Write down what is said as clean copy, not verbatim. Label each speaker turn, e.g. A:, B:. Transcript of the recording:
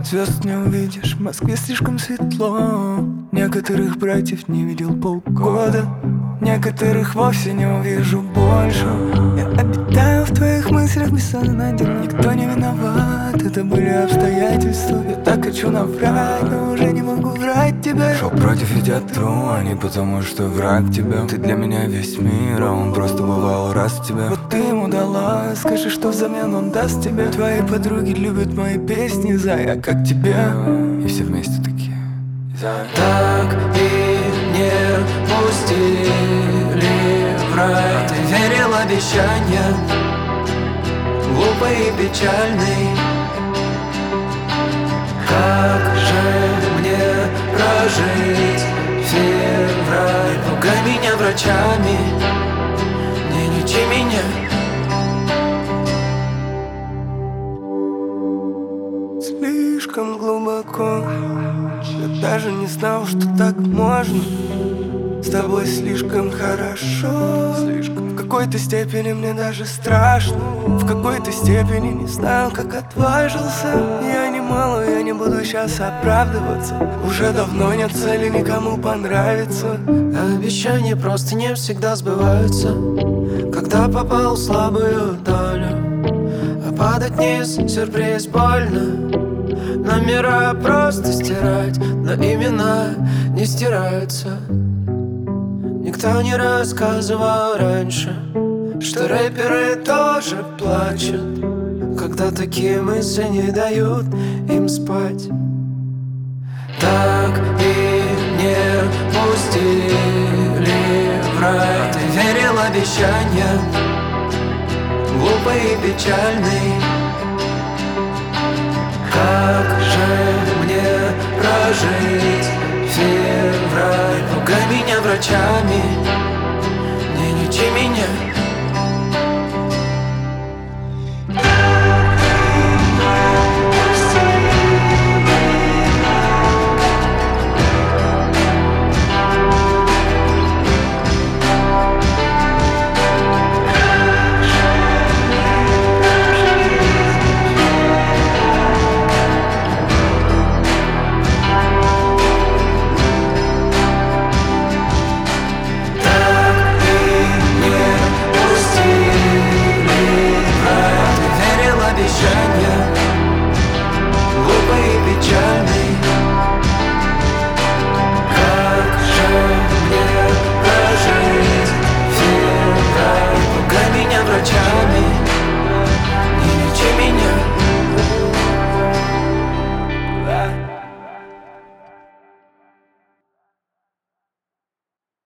A: Звезд не увидишь, в Москве слишком светло. Некоторых братьев не видел полгода, некоторых вовсе не увижу больше. Я обитаю в твоих мыслях бессознательно. Никто не виноват, это были обстоятельства. Я так хочу наврать, но уже не могу врать тебе. Шел против, ведя тру, а не потому, что враг тебя. Ты для меня весь мир, а он просто бывал раз тебя. Вот ты ему дала, скажи, что взамен он даст тебе. Твои подруги любят мои песни, зая, как тебе. И все вместе такие.
B: Так и не пустили в рай. Ты верил обещаниям, глупый и печальный. Как же мне прожить февраль? Пугай меня врачами, не лечи меня.
A: Слишком глубоко, я даже не знал, что так можно. С тобой слишком хорошо, слишком. В какой-то степени мне даже страшно, в какой-то степени не знаю, как отважился. Я не мало, я не буду сейчас оправдываться. Уже давно нет цели никому понравиться.
B: Обещания просто не всегда сбываются, когда попал в слабую долю. А падать вниз сюрприз больно. Номера просто стирать, но имена не стираются. Никто не рассказывал раньше, что рэперы тоже плачут, когда такие мысли не дают им спать. Так и не пустили в рай. Ты верил обещаниям, глупый и печальный. Как же мне прожить